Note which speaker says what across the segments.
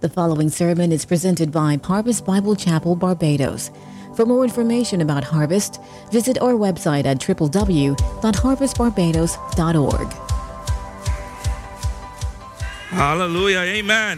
Speaker 1: The following sermon is presented by Harvest Bible Chapel, Barbados. For more information about Harvest, visit our website at www.harvestbarbados.org.
Speaker 2: Hallelujah, amen.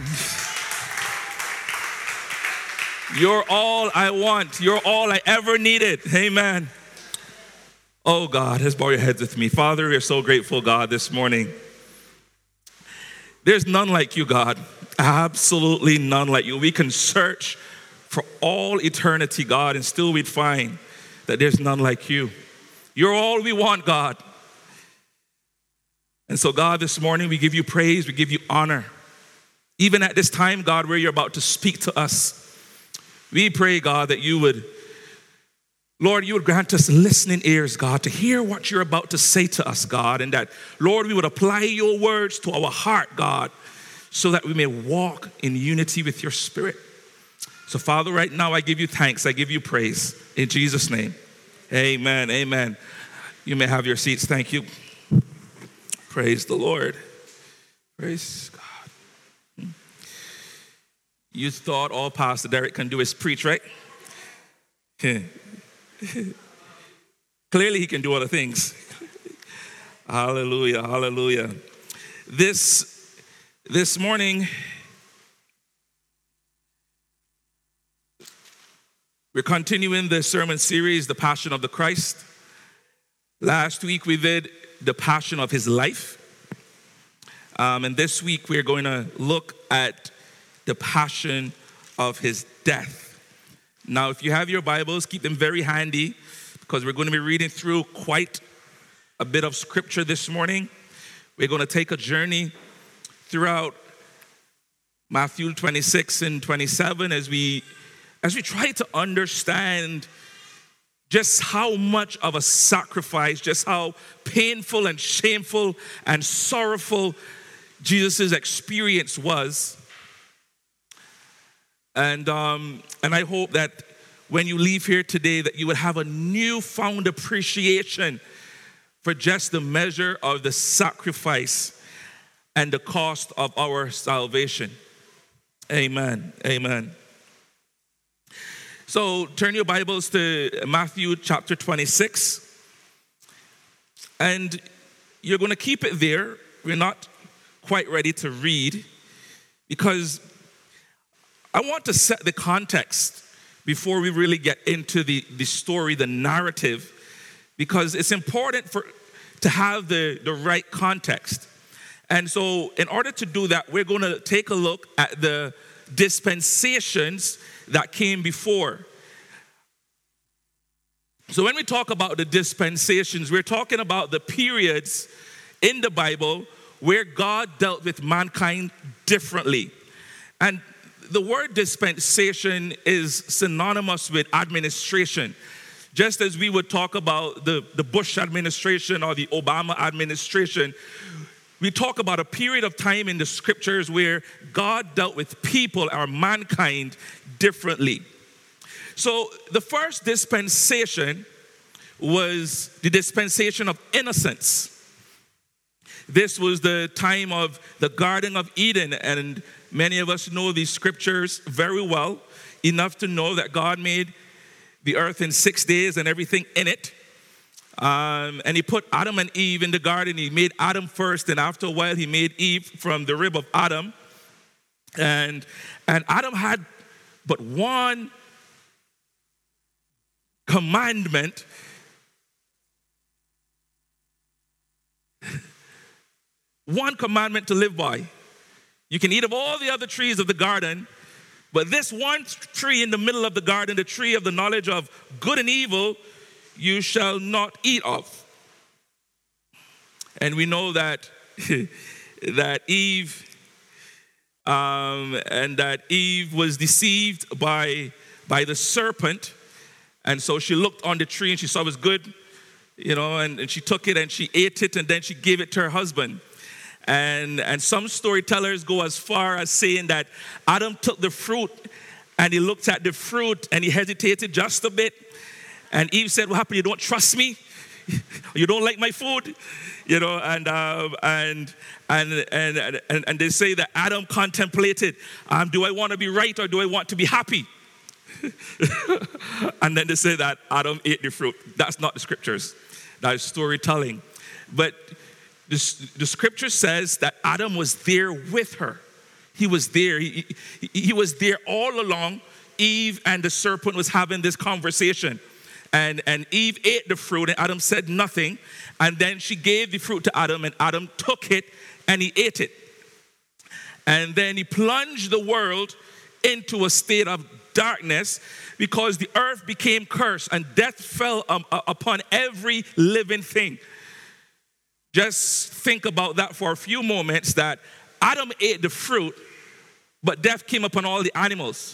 Speaker 2: You're all I want. You're all I ever needed. Amen. Oh God, just bow your heads with me. Father, we're so grateful, God, this morning. There's none like you, God. Absolutely none like you. We can search for all eternity, God, and still we'd find that there's none like you. You're all we want, God. And so, God, this morning we give you praise, we give you honor. Even at this time, God, where you're about to speak to us, we pray, God, that you would, Lord, you would grant us listening ears, God, to hear what you're about to say to us, God, and that, Lord, we would apply your words to our heart, God, so that we may walk in unity with your Spirit. So, Father, right now I give you thanks, I give you praise. In Jesus' name, amen, amen. You may have your seats. Thank you. Praise the Lord. Praise God. You thought all Pastor Derek can do is preach, right? Clearly he can do other things. Hallelujah, hallelujah. This morning, we're continuing the sermon series, The Passion of the Christ. Last week we did the passion of his life. And this week we're going to look at the passion of his death. Now, if you have your Bibles, keep them very handy because we're going to be reading through quite a bit of scripture this morning. We're going to take a journey throughout Matthew 26 and 27 as we try to understand just how much of a sacrifice, just how painful and shameful and sorrowful Jesus' experience was. And I hope that when you leave here today that you would have a newfound appreciation for just the measure of the sacrifice and the cost of our salvation. Amen. Amen. So turn your Bibles to Matthew chapter 26. And you're going to keep it there. We're not quite ready to read because I want to set the context before we really get into the story, the narrative, because it's important to have the right context. And so in order to do that, we're going to take a look at the dispensations that came before. So when we talk about the dispensations, we're talking about the periods in the Bible where God dealt with mankind differently. And the word dispensation is synonymous with administration. Just as we would talk about the Bush administration or the Obama administration, we talk about a period of time in the scriptures where God dealt with people or mankind differently. So the first dispensation was the dispensation of innocence. This was the time of the Garden of Eden, and many of us know these scriptures very well, enough to know that God made the earth in 6 days and everything in it. And he put Adam and Eve in the garden. He made Adam first, and after a while he made Eve from the rib of Adam. And Adam had but one commandment. One commandment to live by. You can eat of all the other trees of the garden, but this one tree in the middle of the garden, the tree of the knowledge of good and evil, you shall not eat of. And we know that that Eve was deceived by the serpent, and so she looked on the tree and she saw it was good, and she took it and she ate it, and then she gave it to her husband. And some storytellers go as far as saying that Adam took the fruit and he looked at the fruit and he hesitated just a bit. And Eve said, "What happened? You don't trust me?" You don't like my food? You know, and they say that Adam contemplated, do I want to be right or do I want to be happy? And then they say that Adam ate the fruit. That's not the scriptures. That is storytelling. But the scripture says that Adam was there with her. He was there. He was there all along. Eve and the serpent was having this conversation. And Eve ate the fruit and Adam said nothing. And then she gave the fruit to Adam and Adam took it and he ate it. And then he plunged the world into a state of darkness because the earth became cursed and death fell upon every living thing. Just think about that for a few moments, that Adam ate the fruit, but death came upon all the animals.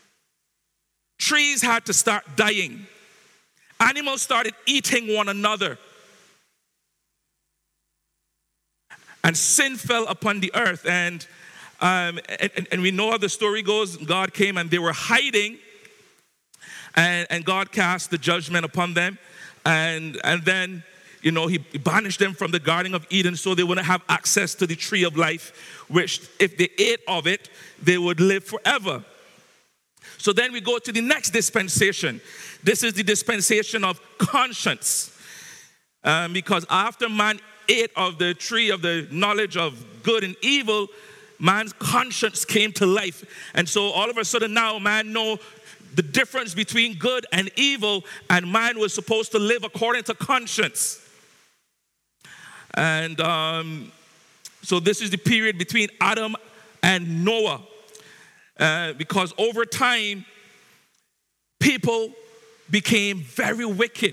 Speaker 2: Trees had to start dying. Animals started eating one another. And sin fell upon the earth. And we know how the story goes. God came and they were hiding. And God cast the judgment upon them. And then, you know, he banished them from the Garden of Eden so they wouldn't have access to the tree of life, which if they ate of it, they would live forever. So then we go to the next dispensation. This is the dispensation of conscience. Because after man ate of the tree of the knowledge of good and evil, man's conscience came to life. And so all of a sudden now man know the difference between good and evil, and man was supposed to live according to conscience. And so this is the period between Adam and Noah. Because over time, people became very wicked,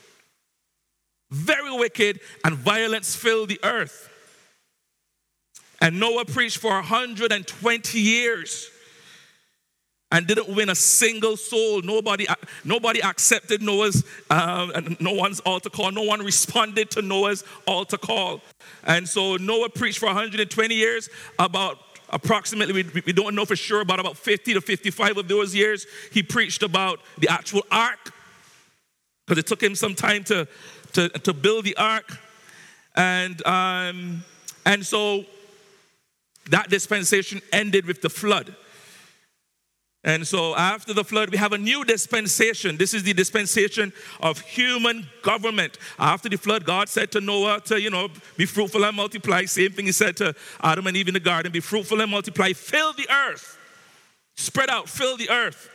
Speaker 2: and violence filled the earth. And Noah preached for 120 years and didn't win a single soul. Nobody accepted Noah's, no one's altar call. No one responded to Noah's altar call. And so Noah preached for 120 years. About approximately, we don't know for sure, about 50 to 55 of those years, he preached about the actual ark, because it took him some time to build the ark. And so that dispensation ended with the flood. And so after the flood, we have a new dispensation. This is the dispensation of human government. After the flood, God said to Noah to, be fruitful and multiply. Same thing he said to Adam and Eve in the garden. Be fruitful and multiply. Fill the earth. Spread out. Fill the earth.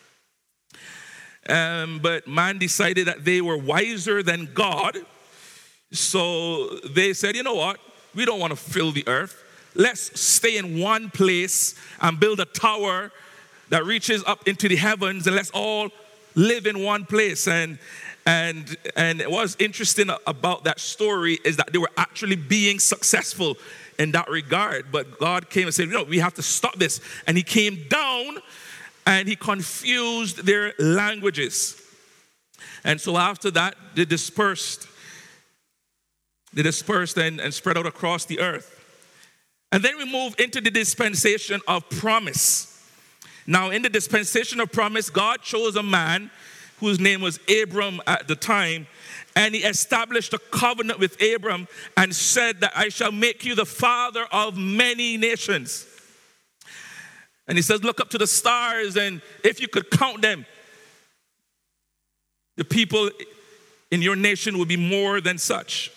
Speaker 2: But man decided that they were wiser than God. So they said, you know what? We don't want to fill the earth. Let's stay in one place and build a tower that reaches up into the heavens, and let's all live in one place. And what's interesting about that story is that they were actually being successful in that regard. But God came and said, we have to stop this. And he came down and he confused their languages. And so after that, they dispersed and spread out across the earth. And then we move into the dispensation of promise. Now, in the dispensation of promise, God chose a man whose name was Abram at the time, and he established a covenant with Abram and said that I shall make you the father of many nations. And he says, look up to the stars, and if you could count them, the people in your nation would be more than such.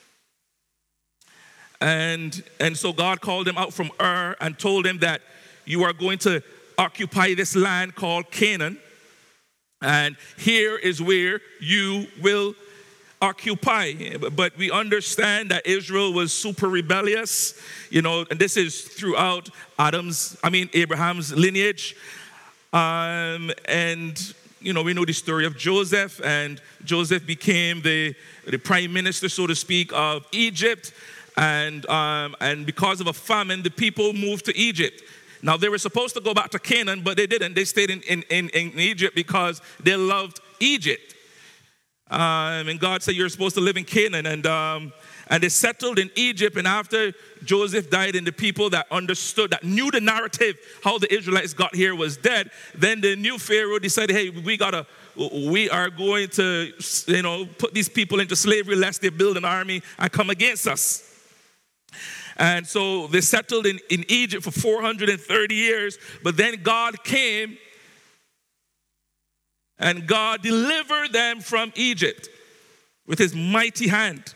Speaker 2: And so God called him out from Ur and told him that you are going to occupy this land called Canaan, and here is where you will occupy. But we understand that Israel was super rebellious, and this is throughout Abraham's lineage. And we know the story of Joseph, and Joseph became the prime minister, so to speak, of Egypt. And because of a famine, the people moved to Egypt. Now, they were supposed to go back to Canaan, but they didn't. They stayed in Egypt because they loved Egypt. And God said, you're supposed to live in Canaan. and they settled in Egypt. And after Joseph died and the people that understood, that knew the narrative, how the Israelites got here was dead, then the new Pharaoh decided, hey, we are going to, put these people into slavery lest they build an army and come against us. And so they settled in Egypt for 430 years. But then God came and God delivered them from Egypt with his mighty hand.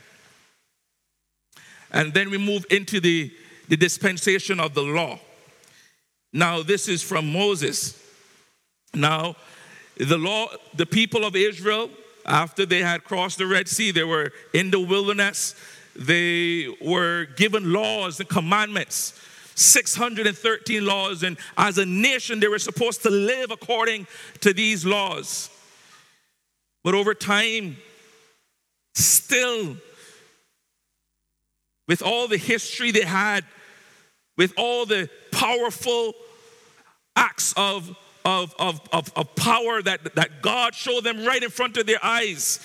Speaker 2: And then we move into the dispensation of the law. Now this is from Moses. Now the law, the people of Israel, after they had crossed the Red Sea, they were in the wilderness. They were given laws and commandments, 613 laws, and as a nation they were supposed to live according to these laws. But over time, still, with all the history they had, with all the powerful acts of power that God showed them right in front of their eyes,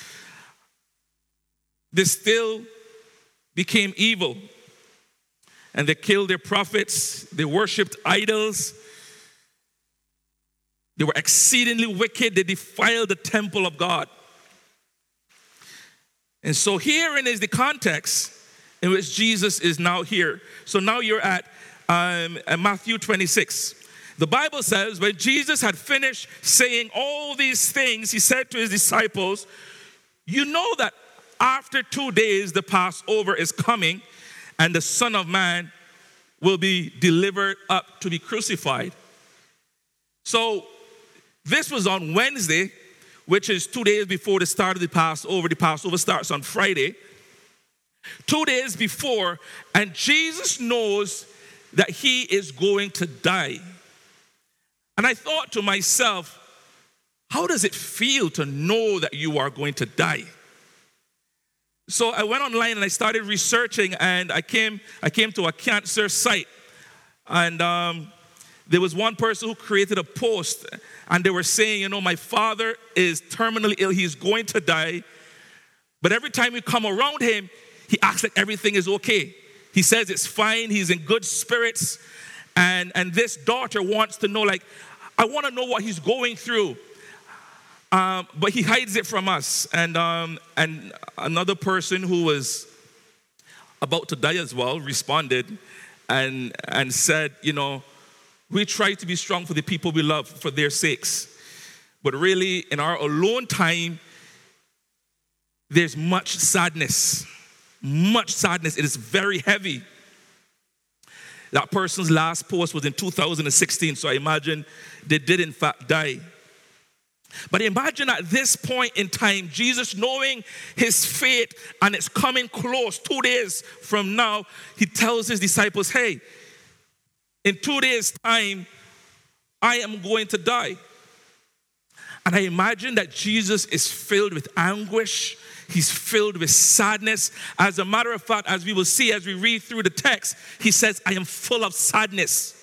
Speaker 2: they still became evil. And they killed their prophets. They worshipped idols. They were exceedingly wicked. They defiled the temple of God. And so herein is the context in which Jesus is now here. So now you're at Matthew 26. The Bible says, when Jesus had finished saying all these things, he said to his disciples, you know that after 2 days the Passover is coming, and the Son of Man will be delivered up to be crucified. So this was on Wednesday, which is 2 days before the start of the Passover. The Passover starts on Friday. 2 days before, and Jesus knows that he is going to die. And I thought to myself, how does it feel to know that you are going to die? So I went online and I started researching, and I came to a cancer site. And there was one person who created a post, and they were saying, my father is terminally ill. He's going to die. But every time we come around him, he acts like everything is okay. He says it's fine. He's in good spirits. And this daughter wants to know, I want to know what he's going through. But he hides it from us. And another person who was about to die as well responded and said, we try to be strong for the people we love for their sakes. But really, in our alone time, there's much sadness. Much sadness. It is very heavy. That person's last post was in 2016, so I imagine they did in fact die. But imagine at this point in time, Jesus knowing his fate and it's coming close, 2 days from now, he tells his disciples, hey, in 2 days' time, I am going to die. And I imagine that Jesus is filled with anguish. He's filled with sadness. As a matter of fact, as we will see as we read through the text, he says, I am full of sadness.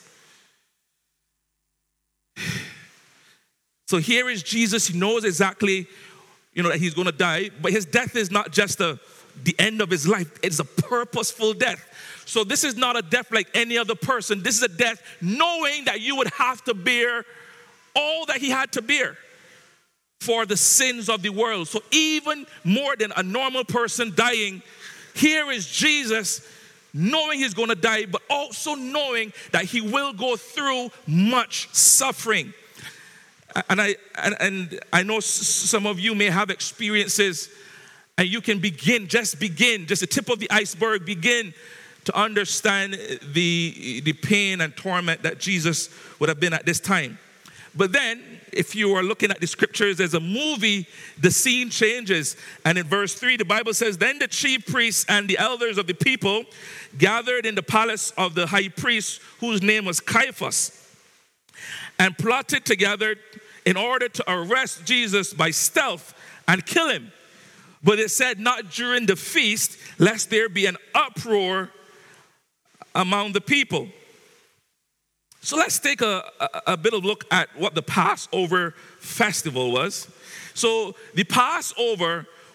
Speaker 2: So here is Jesus. He knows exactly, that he's going to die. But his death is not just the end of his life. It's a purposeful death. So this is not a death like any other person. This is a death knowing that you would have to bear all that he had to bear for the sins of the world. So even more than a normal person dying, here is Jesus knowing he's going to die, but also knowing that he will go through much suffering. And I know some of you may have experiences, and you can just the tip of the iceberg, begin to understand the pain and torment that Jesus would have been at this time. But then, if you are looking at the scriptures as a movie, the scene changes. And in verse 3, the Bible says, then the chief priests and the elders of the people gathered in the palace of the high priest, whose name was Caiaphas, and plotted together in order to arrest Jesus by stealth and kill him. But it said, not during the feast, lest there be an uproar among the people. So let's take a bit of a look at what the Passover festival was. So the Passover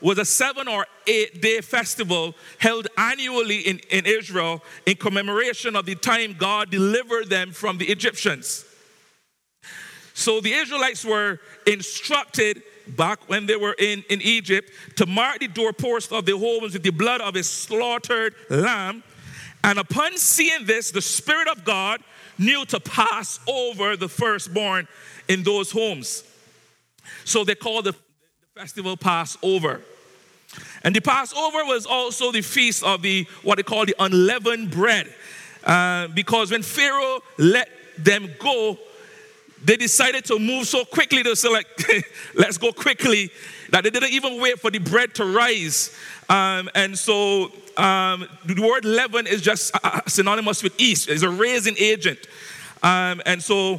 Speaker 2: was a 7 or 8 day festival held annually in Israel in commemoration of the time God delivered them from the Egyptians. So the Israelites were instructed back when they were in Egypt to mark the doorposts of their homes with the blood of a slaughtered lamb. And upon seeing this, the Spirit of God knew to pass over the firstborn in those homes. So they called the festival Passover. And the Passover was also the feast of what they call the unleavened bread. Because when Pharaoh let them go, they decided to move so quickly. They said, let's go quickly, that they didn't even wait for the bread to rise. And so the word leaven is just synonymous with yeast. It's a raising agent. And so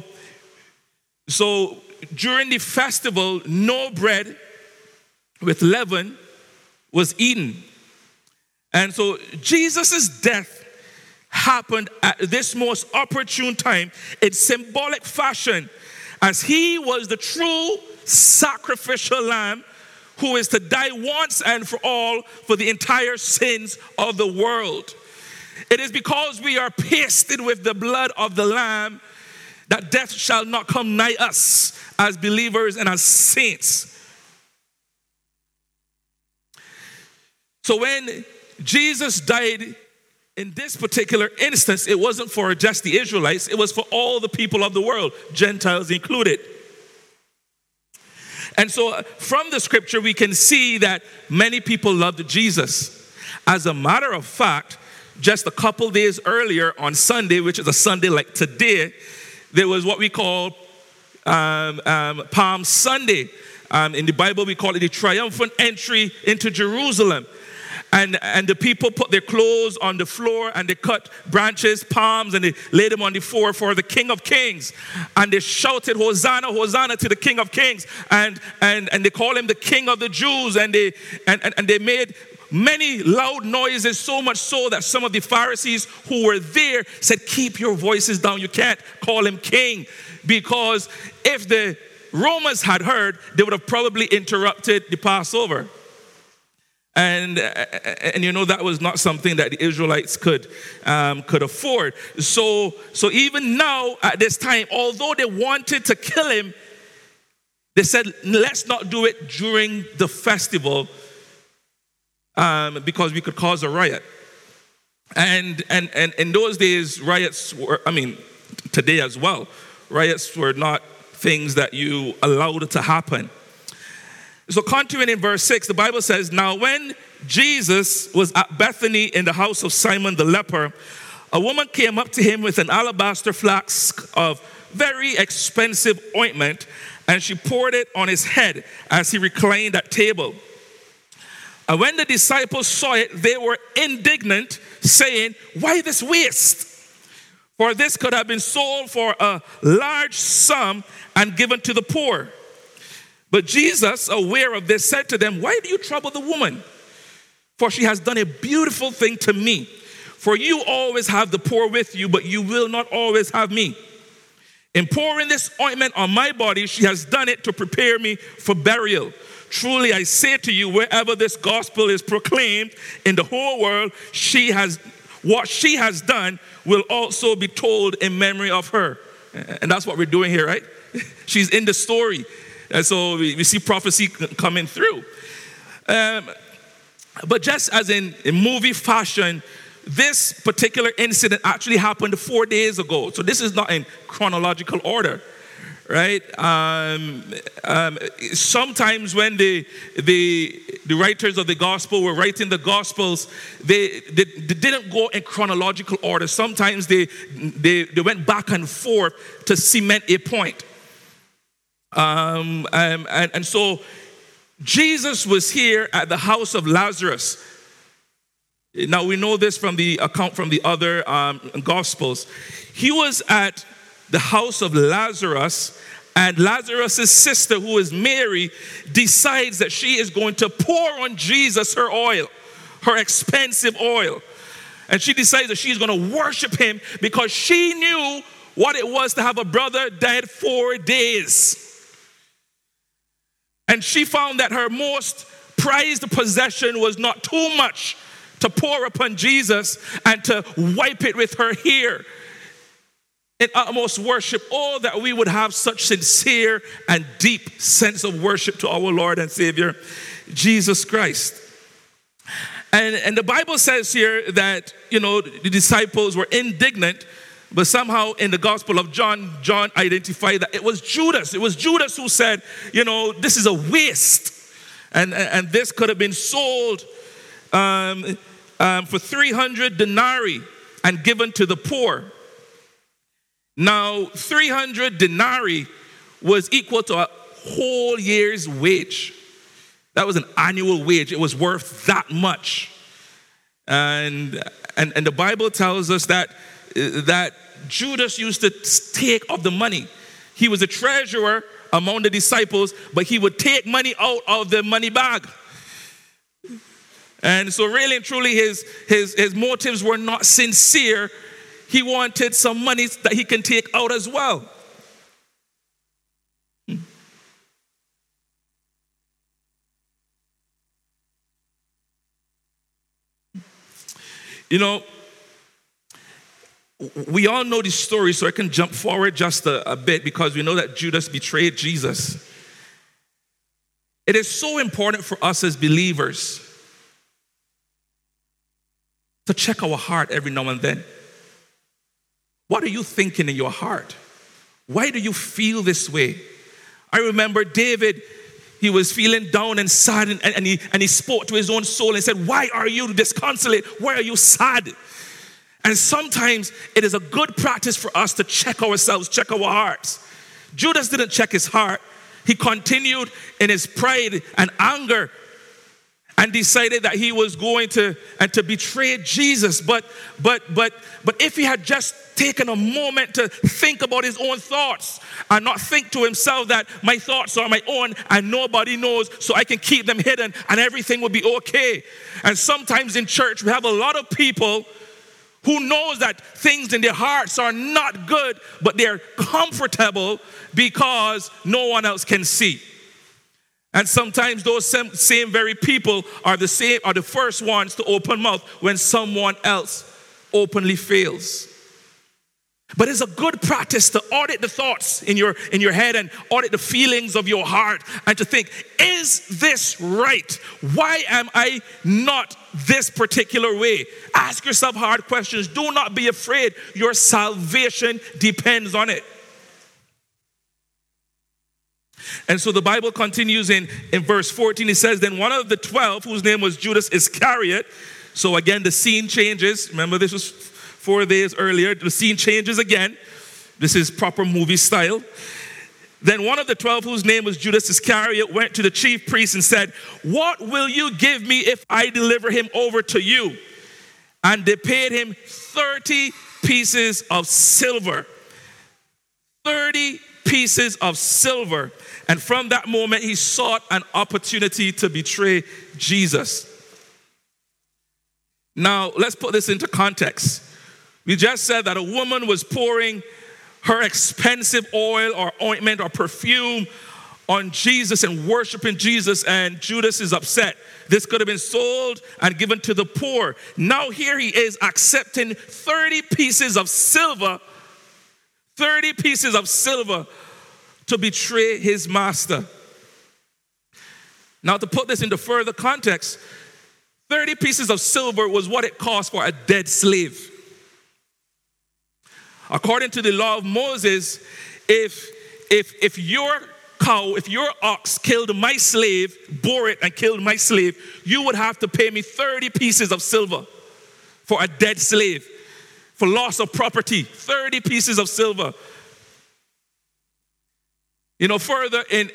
Speaker 2: during the festival, no bread with leaven was eaten. And so Jesus' death happened at this most opportune time in symbolic fashion, as he was the true sacrificial lamb who is to die once and for all for the entire sins of the world. It is because we are pasted with the blood of the lamb that death shall not come nigh us as believers and as saints. So when Jesus died, in this particular instance, it wasn't for just the Israelites, it was for all the people of the world, Gentiles included. And so from the scripture, we can see that many people loved Jesus. As a matter of fact, just a couple days earlier on Sunday, which is a Sunday like today, there was what we call Palm Sunday. In the Bible, we call it the triumphant entry into Jerusalem. And the people put their clothes on the floor, and they cut branches, palms, and they laid them on the floor for the King of Kings. And they shouted, Hosanna, Hosanna to the King of Kings. And they call him the King of the Jews. And they made many loud noises, so much so that some of the Pharisees who were there said, keep your voices down. You can't call him king. Because if the Romans had heard, they would have probably interrupted the Passover. And you know, that was not something that the Israelites could afford. So even now at this time, although they wanted to kill him, they said, let's not do it during the festival because we could cause a riot. And in those days, riots were, today as well, riots were not things that you allowed to happen. So continuing in verse 6, the Bible says, now when Jesus was at Bethany in the house of Simon the leper, a woman came up to him with an alabaster flask of very expensive ointment, and she poured it on his head as he reclined at table. And when the disciples saw it, they were indignant, saying, why this waste? For this could have been sold for a large sum and given to the poor. But Jesus, aware of this, said to them, why do you trouble the woman? For she has done a beautiful thing to me. For you always have the poor with you, but you will not always have me. In pouring this ointment on my body, she has done it to prepare me for burial. Truly, I say to you, wherever this gospel is proclaimed in the whole world, what she has done will also be told in memory of her. And that's what we're doing here, right? She's in the story. And so we see prophecy coming through. But just as in movie fashion, this particular incident actually happened 4 days ago. So this is not in chronological order, right? Sometimes when the writers of the gospel were writing the gospels, they didn't go in chronological order. Sometimes they went back and forth to cement a point. And so Jesus was here at the house of Lazarus. Now we know this from the account from the other gospels. He was at the house of Lazarus, and Lazarus' sister, who is Mary, decides that she is going to pour on Jesus her oil, her expensive oil. And she decides that she's going to worship him because she knew what it was to have a brother dead 4 days. And she found that her most prized possession was not too much to pour upon Jesus and to wipe it with her hair in utmost worship. Oh, that we would have such sincere and deep sense of worship to our Lord and Savior, Jesus Christ. And the Bible says here that, the disciples were indignant, but somehow in the Gospel of John identified that it was Judas. It was Judas who said, this is a waste. And this could have been sold for 300 denarii and given to the poor. Now, 300 denarii was equal to a whole year's wage. That was an annual wage. It was worth that much. And the Bible tells us that Judas used to take of the money. He was a treasurer among the disciples, but he would take money out of the money bag. And so really and truly his motives were not sincere. He wanted some money that he can take out as well. We all know this story, so I can jump forward just a bit because we know that Judas betrayed Jesus. It is so important for us as believers to check our heart every now and then. What are you thinking in your heart? Why do you feel this way? I remember David, he was feeling down and sad, and he spoke to his own soul and said, "Why are you disconsolate? Why are you sad?" And sometimes it is a good practice for us to check ourselves, check our hearts. Judas didn't check his heart. He continued in his pride and anger and decided that he was going to betray Jesus. But if he had just taken a moment to think about his own thoughts and not think to himself that my thoughts are my own and nobody knows, so I can keep them hidden and everything will be okay. And sometimes in church we have a lot of people who knows that things in their hearts are not good, but they're comfortable because no one else can see. And sometimes those same very people are the first ones to open mouth when someone else openly fails. But it's a good practice to audit the thoughts in your head and audit the feelings of your heart and to think, is this right? Why am I not this particular way? Ask yourself hard questions. Do not be afraid. Your salvation depends on it. And so the Bible continues in verse 14. It says, then one of the 12, whose name was Judas Iscariot. So again, the scene changes. Remember, this was 4 days earlier. The scene changes again. This is proper movie style. Then one of the 12, whose name was Judas Iscariot, went to the chief priests and said, what will you give me if I deliver him over to you? And they paid him 30 pieces of silver. 30 pieces of silver. And from that moment, he sought an opportunity to betray Jesus. Now, let's put this into context. We just said that a woman was pouring her expensive oil or ointment or perfume on Jesus and worshiping Jesus, and Judas is upset. This could have been sold and given to the poor. Now here he is accepting 30 pieces of silver, 30 pieces of silver to betray his master. Now to put this into further context, 30 pieces of silver was what it cost for a dead slave. According to the law of Moses, if your cow, if your ox killed my slave, bore it and killed my slave, you would have to pay me 30 pieces of silver for a dead slave, for loss of property, 30 pieces of silver. You know, further in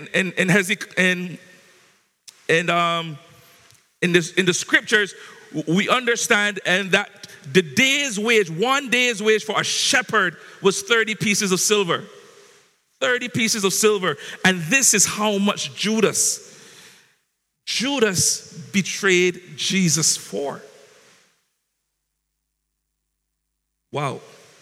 Speaker 2: the scriptures, we understand and that the day's wage, 1 day's wage for a shepherd was 30 pieces of silver. 30 pieces of silver. And this is how much Judas betrayed Jesus for. Wow.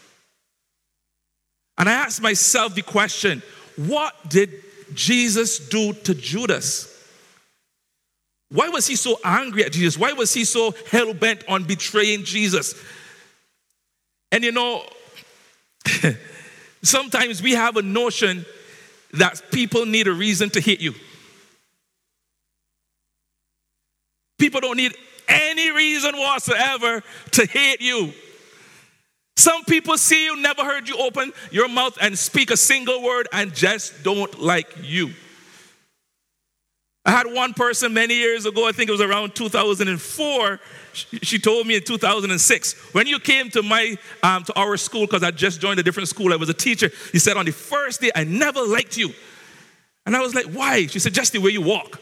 Speaker 2: And I asked myself the question, what did Jesus do to Judas? Why was he so angry at Jesus? Why was he so hell-bent on betraying Jesus? And you know, sometimes we have a notion that people need a reason to hate you. People don't need any reason whatsoever to hate you. Some people see you, never heard you open your mouth and speak a single word, and just don't like you. I had one person many years ago, I think it was around 2004, she told me in 2006, when you came to to our school, because I just joined a different school, I was a teacher, he said, on the first day, I never liked you. And I was like, why? She said, just the way you walk.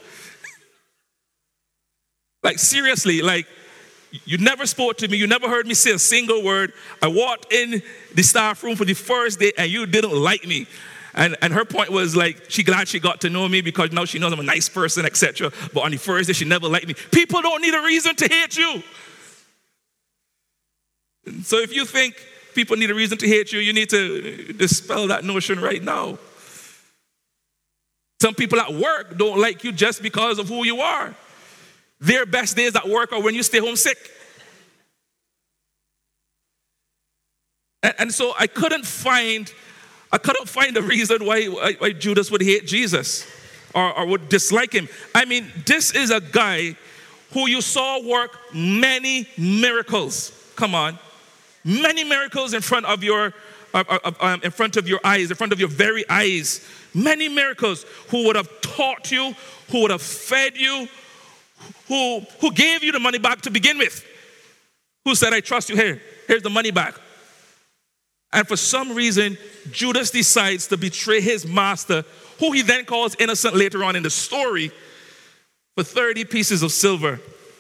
Speaker 2: Like, seriously, like, you never spoke to me, you never heard me say a single word. I walked in the staff room for the first day, and you didn't like me. And her point was like, she glad she got to know me because now she knows I'm a nice person, etc. But on the first day, she never liked me. People don't need a reason to hate you. So if you think people need a reason to hate you, you need to dispel that notion right now. Some people at work don't like you just because of who you are. Their best days at work are when you stay home sick. And so I couldn't find a reason why Judas would hate Jesus or would dislike him. I mean, this is a guy who you saw work many miracles. Come on. Many miracles in front of your eyes, in front of your very eyes. Many miracles. Who would have taught you, who would have fed you, who gave you the money back to begin with. Who said, I trust you, here's the money back. And for some reason, Judas decides to betray his master, who he then calls innocent later on in the story, for 30 pieces of silver.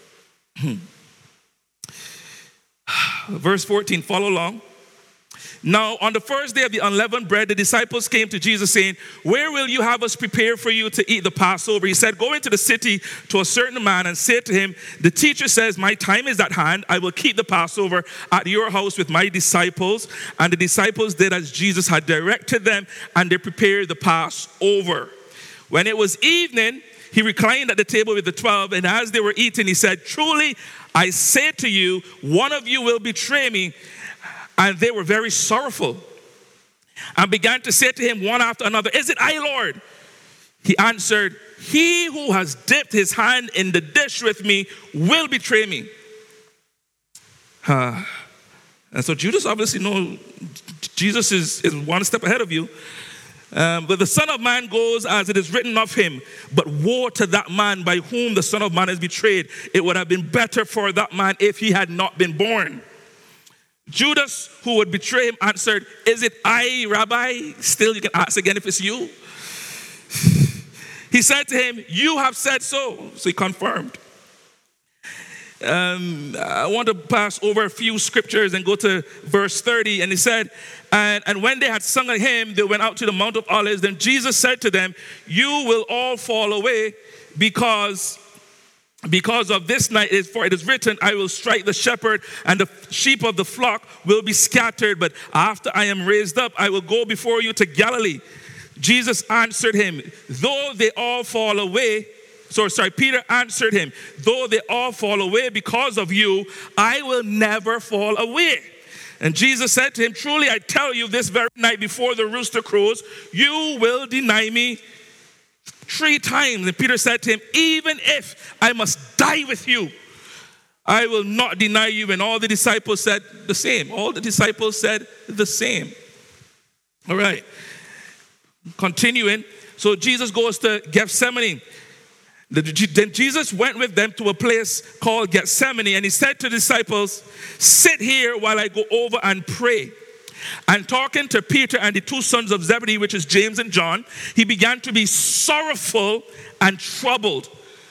Speaker 2: Verse 14, follow along. Now, on the first day of the unleavened bread, the disciples came to Jesus saying, where will you have us prepare for you to eat the Passover? He said, go into the city to a certain man and say to him, the teacher says, my time is at hand. I will keep the Passover at your house with my disciples. And the disciples did as Jesus had directed them, and they prepared the Passover. When it was evening, he reclined at the table with the 12, and as they were eating, he said, truly, I say to you, one of you will betray me. And they were very sorrowful and began to say to him one after another, is it I, Lord? He answered, he who has dipped his hand in the dish with me will betray me. And so Judas obviously knows Jesus is one step ahead of you. But the Son of Man goes as it is written of him. But woe to that man by whom the Son of Man is betrayed. It would have been better for that man if he had not been born. Judas, who would betray him, answered, is it I, Rabbi? Still, you can ask again if it's you. He said to him, you have said so. So he confirmed. I want to pass over a few scriptures and go to verse 30. And he said, and when they had sung a hymn, they went out to the Mount of Olives. Then Jesus said to them, you will all fall away because of this night, for it is written, I will strike the shepherd, and the sheep of the flock will be scattered. But after I am raised up, I will go before you to Galilee. Jesus answered him, though they all fall away, Peter answered him, though they all fall away because of you, I will never fall away. And Jesus said to him, truly I tell you, this very night before the rooster crows, you will deny me 3 times. And Peter said to him, even if I must die with you, I will not deny you. And all the disciples said the same. All the disciples said the same. All right. Continuing. So Jesus goes to Gethsemane. Then Jesus went with them to a place called Gethsemane. And he said to the disciples, sit here while I go over and pray. And talking to Peter and the 2 sons of Zebedee, which is James and John, he began to be sorrowful and troubled.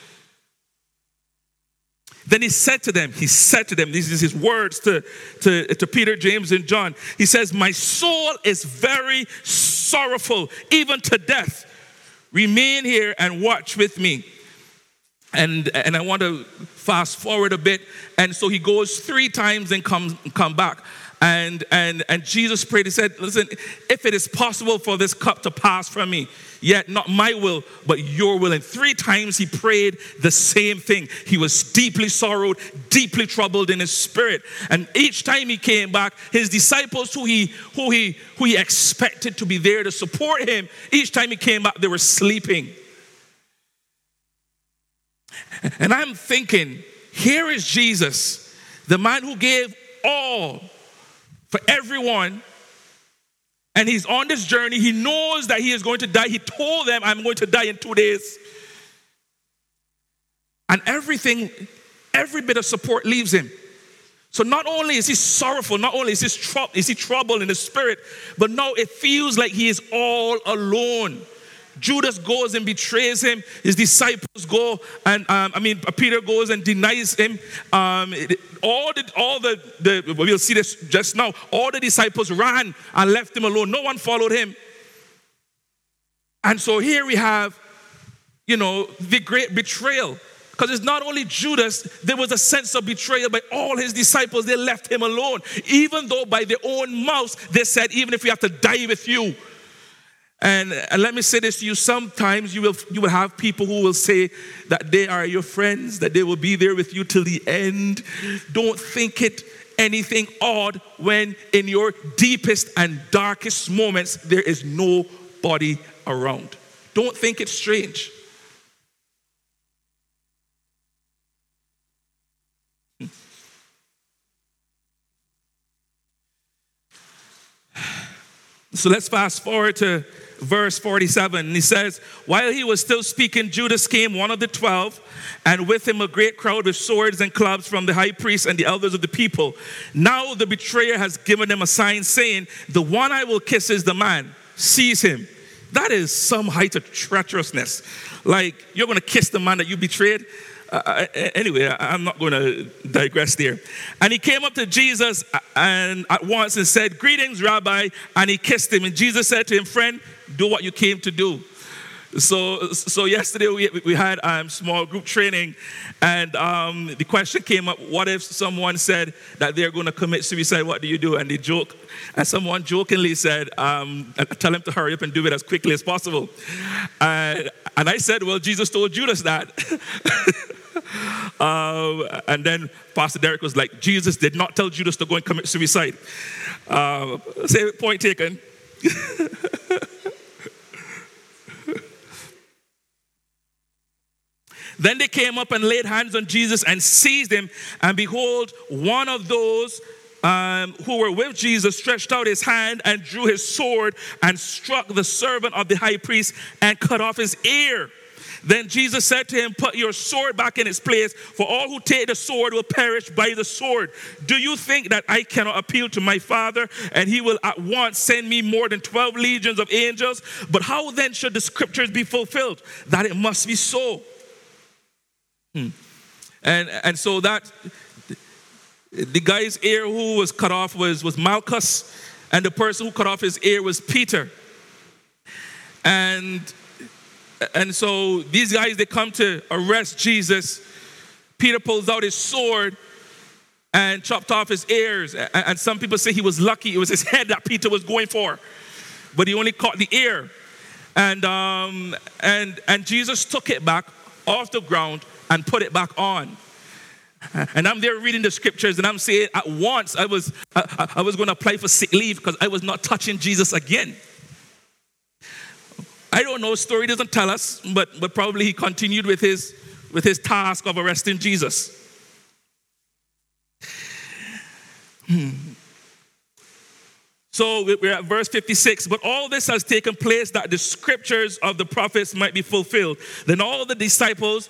Speaker 2: Then he said to them, these is his words to Peter, James, and John. He says, my soul is very sorrowful, even to death. Remain here and watch with me. And I want to fast forward a bit. And so he goes 3 times and come back. And Jesus prayed, he said, listen, if it is possible for this cup to pass from me, yet not my will, but your will. And 3 times he prayed the same thing. He was deeply sorrowed, deeply troubled in his spirit. And each time he came back, his disciples who he expected to be there to support him, each time he came back, they were sleeping. And I'm thinking, here is Jesus, the man who gave all for everyone, and he's on this journey. He knows that he is going to die. He told them, I'm going to die in 2 days. And every bit of support leaves him. So not only is he sorrowful, not only is he troubled in his spirit, but now it feels like he is all alone. Judas goes and betrays him. His disciples go and Peter goes and denies him. We'll see this just now. All the disciples ran and left him alone. No one followed him. And so here we have, the great betrayal. Because it's not only Judas, there was a sense of betrayal by all his disciples. They left him alone. Even though by their own mouths, they said, even if we have to die with you. And let me say this to you, sometimes you will have people who will say that they are your friends, that they will be there with you till the end. Don't think it anything odd when in your deepest and darkest moments there is nobody around. Don't think it's strange. So let's fast forward to verse 47. He says, while he was still speaking, Judas came, one of the 12, and with him a great crowd with swords and clubs from the high priest and the elders of the people. Now the betrayer has given them a sign saying, the one I will kiss is the man. Seize him. That is some height of treacherousness. Like, you're going to kiss the man that you betrayed? Anyway, I'm not going to digress there. And he came up to Jesus and at once and said, greetings, Rabbi. And he kissed him. And Jesus said to him, friend, do what you came to do. So yesterday we had small group training, and the question came up, what if someone said that they're going to commit suicide? What do you do? And they joke. And someone jokingly said, tell him to hurry up and do it as quickly as possible. And I said, well, Jesus told Judas that. And then Pastor Derek was like, Jesus did not tell Judas to go and commit suicide. Say, point taken. Then they came up and laid hands on Jesus and seized him. And behold, one of those who were with Jesus stretched out his hand and drew his sword and struck the servant of the high priest and cut off his ear. Then Jesus said to him, put your sword back in its place, for all who take the sword will perish by the sword. Do you think that I cannot appeal to my Father, and he will at once send me more than 12 legions of angels? But how then should the scriptures be fulfilled, that it must be so? And so that the guy's ear who was cut off was Malchus, and the person who cut off his ear was Peter. And so these guys, they come to arrest Jesus. Peter pulls out his sword and chopped off his ears. And some people say he was lucky. It was his head that Peter was going for, but he only caught the ear. And Jesus took it back off the ground and put it back on. And I'm there reading the scriptures, and I'm saying at once I was going to apply for sick leave because I was not touching Jesus again. I don't know, story doesn't tell us, but probably he continued with his task of arresting Jesus. So we're at verse 56. But all this has taken place that the scriptures of the prophets might be fulfilled. Then all the disciples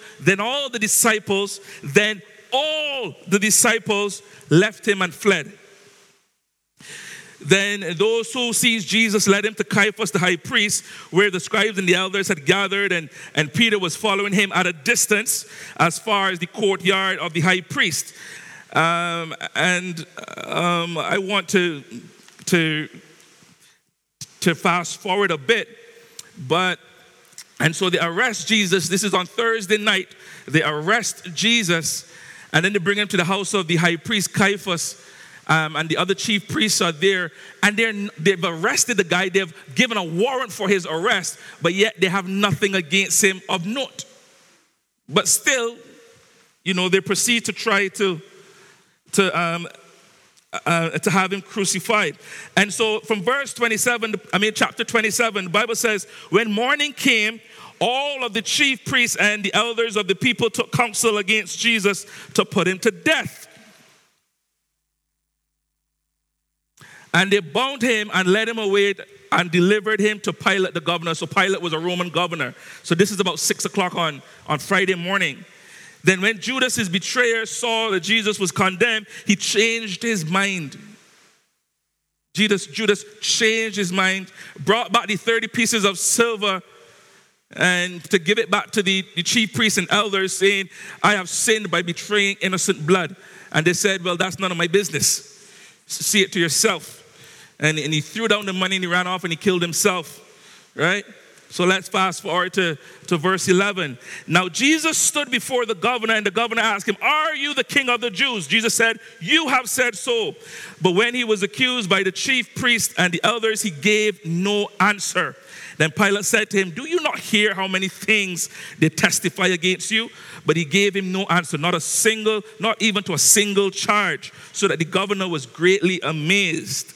Speaker 2: left him and fled. Then those who seized Jesus led him to Caiaphas the high priest, where the scribes and the elders had gathered, and Peter was following him at a distance as far as the courtyard of the high priest. I want to fast forward a bit, and so they arrest Jesus. This is on Thursday night. They arrest Jesus, and then they bring him to the house of the high priest Caiaphas. and the other chief priests are there, and they've arrested the guy. They've given a warrant for his arrest, but yet they have nothing against him of note. But still, they proceed to try to have him crucified. And so from chapter 27, the Bible says, when morning came, all of the chief priests and the elders of the people took counsel against Jesus to put him to death. And they bound him and led him away and delivered him to Pilate the governor. So Pilate was a Roman governor. So this is about 6 o'clock on Friday morning. Then when Judas, his betrayer, saw that Jesus was condemned, he changed his mind. Judas changed his mind, brought back the 30 pieces of silver and to give it back to the chief priests and elders, saying, I have sinned by betraying innocent blood. And they said, well, that's none of my business. See it to yourself. And he threw down the money and he ran off and he killed himself. Right? So let's fast forward to verse 11. Now Jesus stood before the governor, and the governor asked him, are you the king of the Jews? Jesus said, you have said so. But when he was accused by the chief priests and the elders, he gave no answer. Then Pilate said to him, do you not hear how many things they testify against you? But he gave him no answer, not even to a single charge, so that the governor was greatly amazed.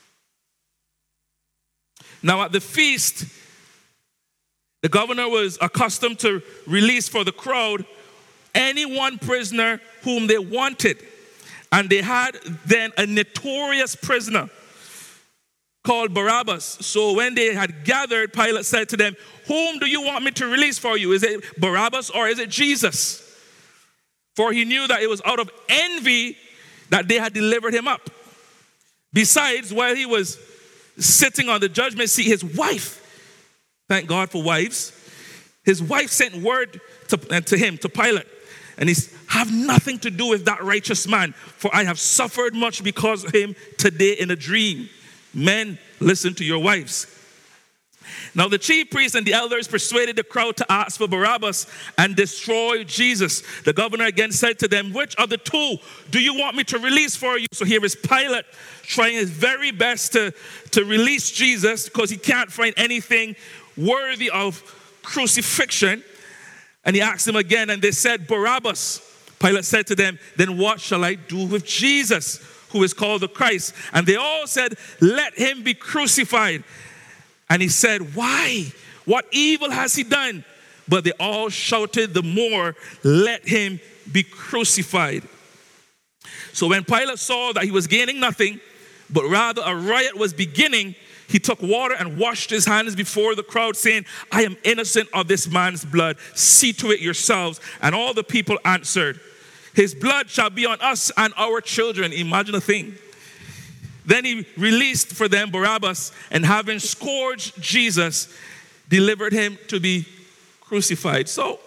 Speaker 2: Now at the feast, the governor was accustomed to release for the crowd any one prisoner whom they wanted. And they had then a notorious prisoner called Barabbas. So when they had gathered, Pilate said to them, whom do you want me to release for you? Is it Barabbas or is it Jesus? For he knew that it was out of envy that they had delivered him up. Besides, while he was sitting on the judgment seat, his wife, thank God for wives, his wife sent word to him, to Pilate, and he said, have nothing to do with that righteous man, for I have suffered much because of him today in a dream. Men, listen to your wives. Now the chief priests and the elders persuaded the crowd to ask for Barabbas and destroy Jesus. The governor again said to them, which of the two do you want me to release for you? So here is Pilate trying his very best to release Jesus, because he can't find anything worthy of crucifixion. And he asked them again, and they said, Barabbas. Pilate said to them, then what shall I do with Jesus, who is called the Christ? And they all said, let him be crucified. And he said, why? What evil has he done? But they all shouted the more, let him be crucified. So when Pilate saw that he was gaining nothing, but rather a riot was beginning, he took water and washed his hands before the crowd, saying, I am innocent of this man's blood. See to it yourselves. And all the people answered, his blood shall be on us and our children. Imagine a thing. Then he released for them Barabbas, and having scourged Jesus, delivered him to be crucified. So,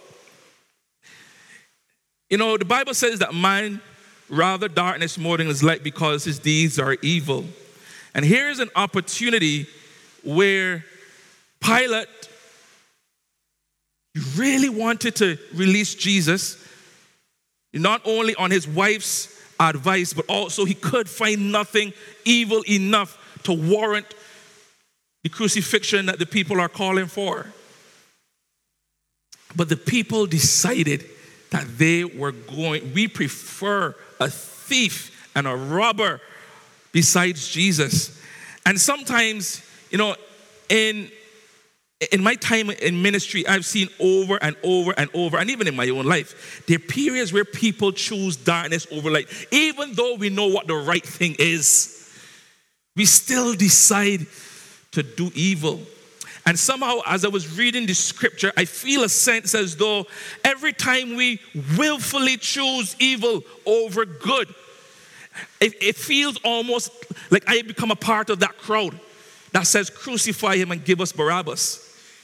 Speaker 2: the Bible says that man rather darkness more than his light because his deeds are evil. And here's an opportunity where Pilate really wanted to release Jesus, not only on his wife's advice, but also he could find nothing evil enough to warrant the crucifixion that the people are calling for. But the people decided that we prefer a thief and a robber besides Jesus. And sometimes, in my time in ministry, I've seen over and over and over, and even in my own life, there are periods where people choose darkness over light. Even though we know what the right thing is, we still decide to do evil. And somehow, as I was reading the scripture, I feel a sense as though every time we willfully choose evil over good, it feels almost like I become a part of that crowd that says, crucify him and give us Barabbas.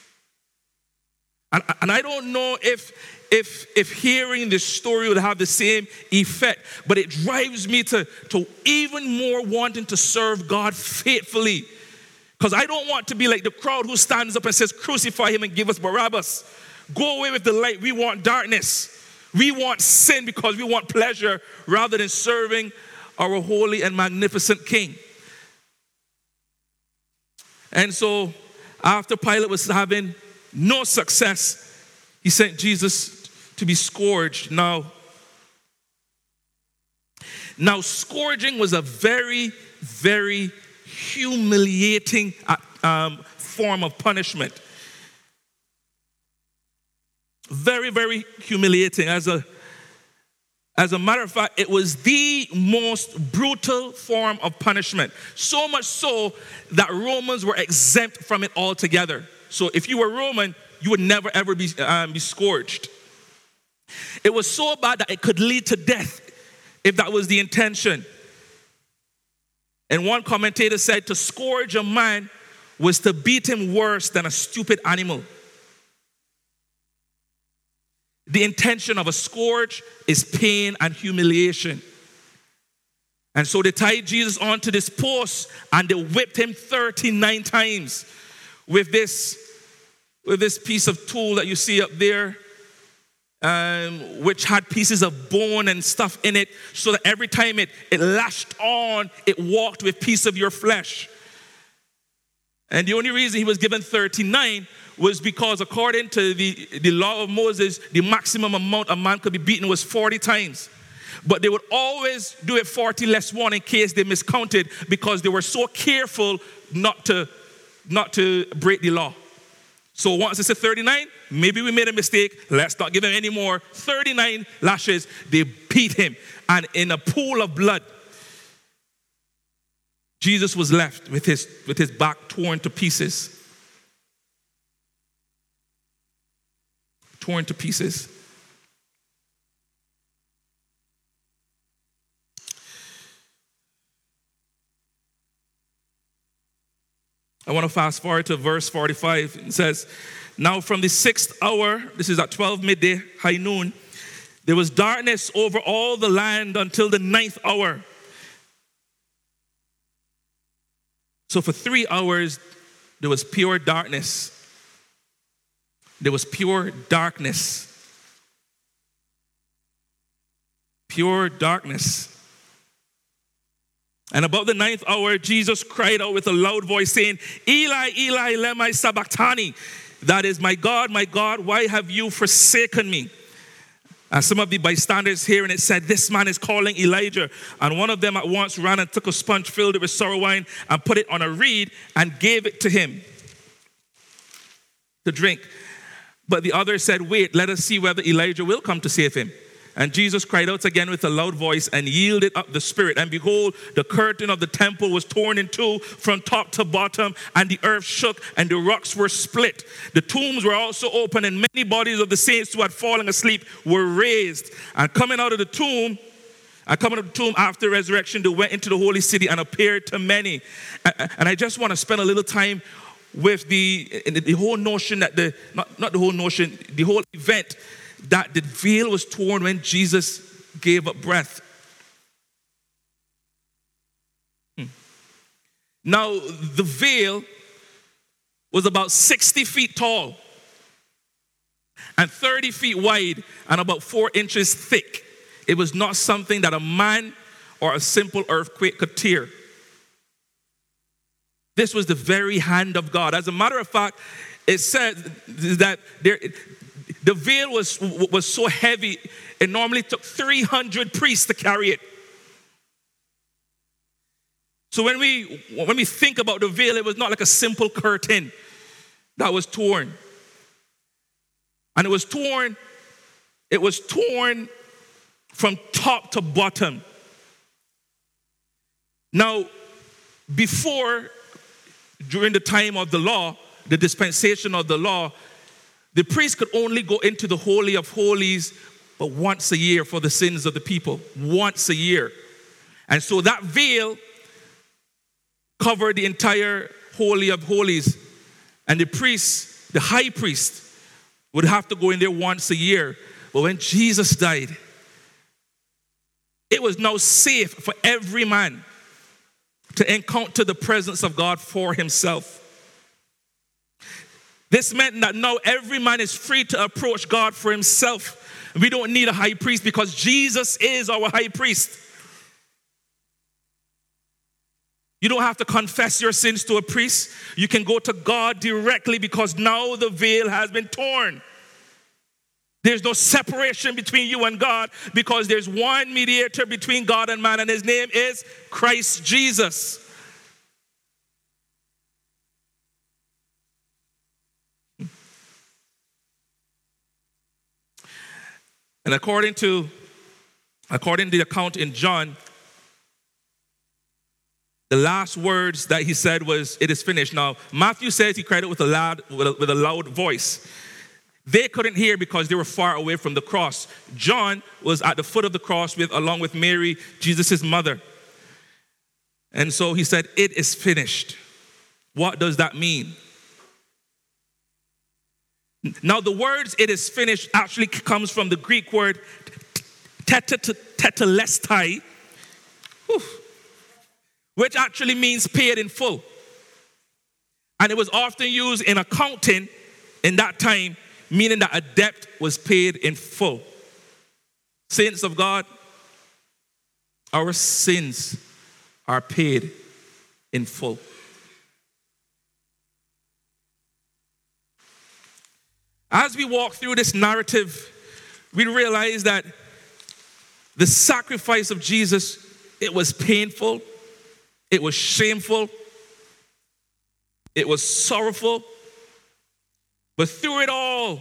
Speaker 2: And I don't know if hearing this story would have the same effect, but it drives me to even more wanting to serve God faithfully. Because I don't want to be like the crowd who stands up and says, crucify him and give us Barabbas. Go away with the light. We want darkness. We want sin because we want pleasure rather than serving our holy and magnificent King. And so, after Pilate was having no success, he sent Jesus to be scourged. Now, scourging was a very, very humiliating form of punishment. Very, very humiliating. As a matter of fact, it was the most brutal form of punishment. So much so that Romans were exempt from it altogether. So if you were Roman, you would never ever be scourged. It was so bad that it could lead to death if that was the intention. And one commentator said to scourge a man was to beat him worse than a stupid animal. The intention of a scourge is pain and humiliation. And so they tied Jesus onto this post and they whipped him 39 times with this piece of tool that you see up there, which had pieces of bone and stuff in it, so that every time it lashed on, it walked with piece of your flesh. And the only reason he was given 39 was because according to the law of Moses, the maximum amount a man could be beaten was 40 times. But they would always do it 40 less one in case they miscounted, because they were so careful not to break the law. So once they said 39, maybe we made a mistake, let's not give him any more. 39 lashes, they beat him. And in a pool of blood, Jesus was left with his back torn to pieces. Torn to pieces. I want to fast forward to verse 45. It says, now from the 6th hour, this is at 12 midday, high noon, there was darkness over all the land until the 9th hour. So for 3 hours, there was pure darkness. There was pure darkness. Pure darkness. And about the 9th hour, Jesus cried out with a loud voice, saying, Eli, Eli, lema sabachthani. That is, my God, why have you forsaken me? And some of the bystanders hearing it said, this man is calling Elijah. And one of them at once ran and took a sponge, filled it with sour wine, and put it on a reed, and gave it to him to drink. But the other said, wait, let us see whether Elijah will come to save him. And Jesus cried out again with a loud voice and yielded up the spirit. And behold, the curtain of the temple was torn in two from top to bottom, and the earth shook, and the rocks were split. The tombs were also open, and many bodies of the saints who had fallen asleep were raised. And coming out of the tomb after resurrection, they went into the holy city and appeared to many. And I just want to spend a little time with the whole notion that the whole event that the veil was torn when Jesus gave up breath. Now, the veil was about 60 feet tall and 30 feet wide and about 4 inches thick. It was not something that a man or a simple earthquake could tear. This was the very hand of God. As a matter of fact, it said that the veil was so heavy, it normally took 300 priests to carry it. So when we think about the veil, it was not like a simple curtain that was torn. And it was torn from top to bottom. Now, during the time of the law, the dispensation of the law, the priest could only go into the Holy of Holies but once a year for the sins of the people. Once a year. And so that veil covered the entire Holy of Holies. And the high priest, would have to go in there once a year. But when Jesus died, it was now safe for every man to encounter the presence of God for himself. This meant that now every man is free to approach God for himself. We don't need a high priest because Jesus is our high priest. You don't have to confess your sins to a priest. You can go to God directly because now the veil has been torn. There's no separation between you and God because there's one mediator between God and man, and his name is Christ Jesus. And according to the account in John, the last words that he said was, "It is finished." Now, Matthew says he cried it with a loud voice. They couldn't hear because they were far away from the cross. John was at the foot of the cross along with Mary, Jesus' mother. And so he said, "It is finished." What does that mean? Now, the words "it is finished" actually comes from the Greek word tetelestai, which actually means paid in full. And it was often used in accounting in that time, meaning that a debt was paid in full. Saints of God, our sins are paid in full. As we walk through this narrative, we realize that the sacrifice of Jesus, it was painful, it was shameful, it was sorrowful, but through it all,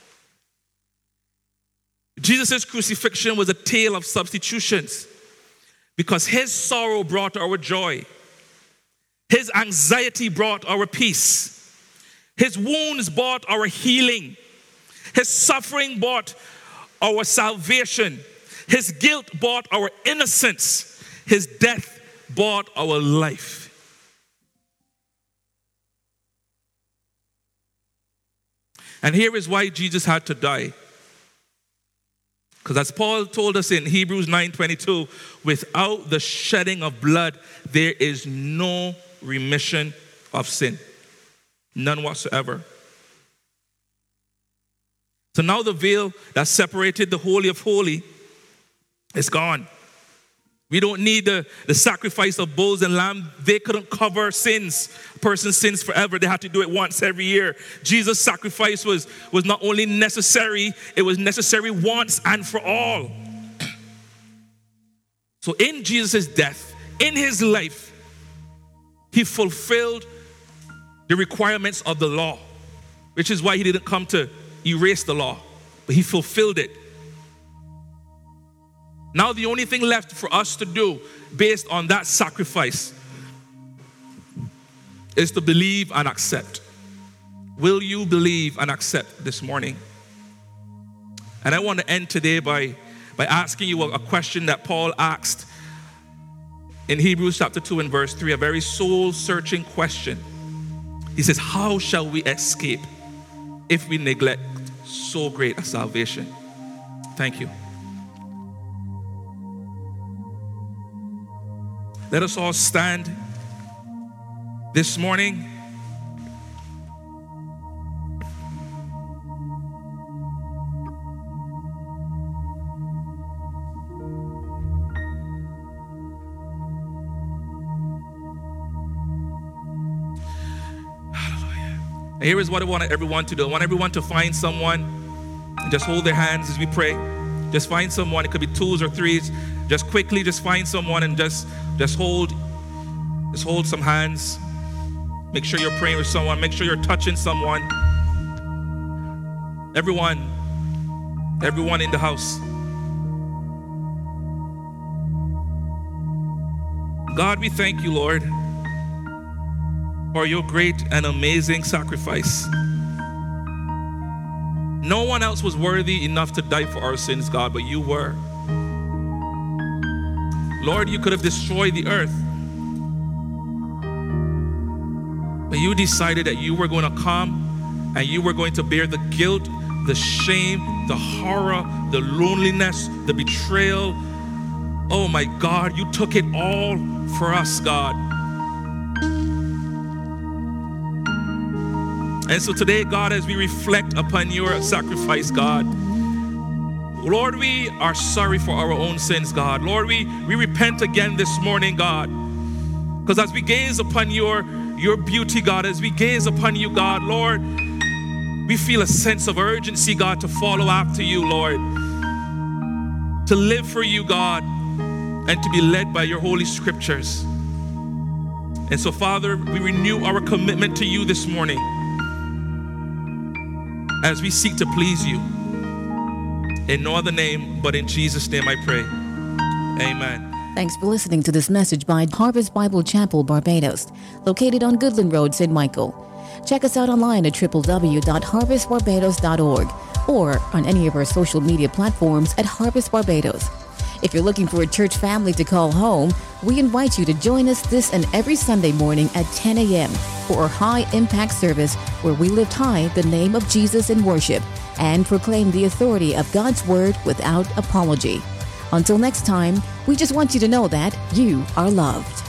Speaker 2: Jesus' crucifixion was a tale of substitutions because his sorrow brought our joy. His anxiety brought our peace. His wounds brought our healing. His suffering brought our salvation. His guilt brought our innocence. His death brought our life. And here is why Jesus had to die. Because as Paul told us in Hebrews 9:22, without the shedding of blood, there is no remission of sin. None whatsoever. So now the veil that separated the Holy of Holies is gone. We don't need the sacrifice of bulls and lambs. They couldn't cover sins, a person's sins forever. They had to do it once every year. Jesus' sacrifice was not only necessary, it was necessary once and for all. So in Jesus' death, in his life, he fulfilled the requirements of the law, which is why he didn't come to erase the law, but he fulfilled it. Now the only thing left for us to do based on that sacrifice is to believe and accept. Will you believe and accept this morning? And I want to end today by asking you a question that Paul asked in Hebrews chapter 2 and verse 3, a very soul-searching question. He says, how shall we escape if we neglect so great a salvation? Thank you. Let us all stand this morning. Hallelujah. Here is what I want everyone to do. I want everyone to find someone and just hold their hands as we pray. Just find someone. It could be twos or threes. Just quickly, just find someone and just hold some hands. Make sure you're praying with someone. Make sure you're touching someone. Everyone in the house. God, we thank you, Lord, for your great and amazing sacrifice. No one else was worthy enough to die for our sins, God, but you were. Lord, you could have destroyed the earth, but you decided that you were going to come and you were going to bear the guilt, the shame, the horror, the loneliness, the betrayal. Oh my God, you took it all for us, God. And so today, God, as we reflect upon your sacrifice, God, Lord, we are sorry for our own sins, God. Lord, we repent again this morning, God. Because as we gaze upon your beauty, God, as we gaze upon you, God, Lord, we feel a sense of urgency, God, to follow after you, Lord. To live for you, God, and to be led by your holy scriptures. And so, Father, we renew our commitment to you this morning as we seek to please you. In no other name, but in Jesus' name I pray. Amen.
Speaker 1: Thanks for listening to this message by Harvest Bible Chapel, Barbados, located on Goodland Road, St. Michael. Check us out online at www.harvestbarbados.org or on any of our social media platforms at Harvest Barbados. If you're looking for a church family to call home, we invite you to join us this and every Sunday morning at 10 a.m. for our high-impact service where we lift high the name of Jesus in worship and proclaim the authority of God's Word without apology. Until next time, we just want you to know that you are loved.